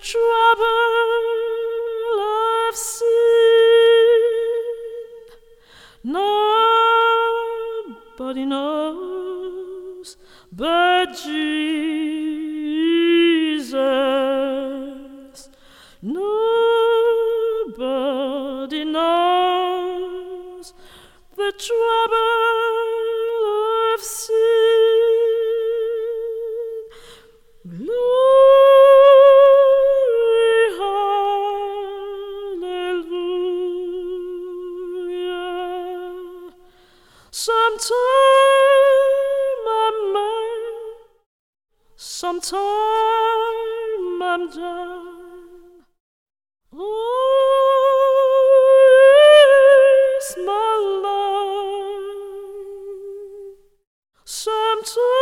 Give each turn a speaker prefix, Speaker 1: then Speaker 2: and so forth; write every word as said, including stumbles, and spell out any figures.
Speaker 1: trouble of sin. Nobody knows but Jesus. Nobody knows the trouble of sin. Glory, hallelujah. Sometime I'm mad, sometime I'm done. Oh, it's my life. Sometime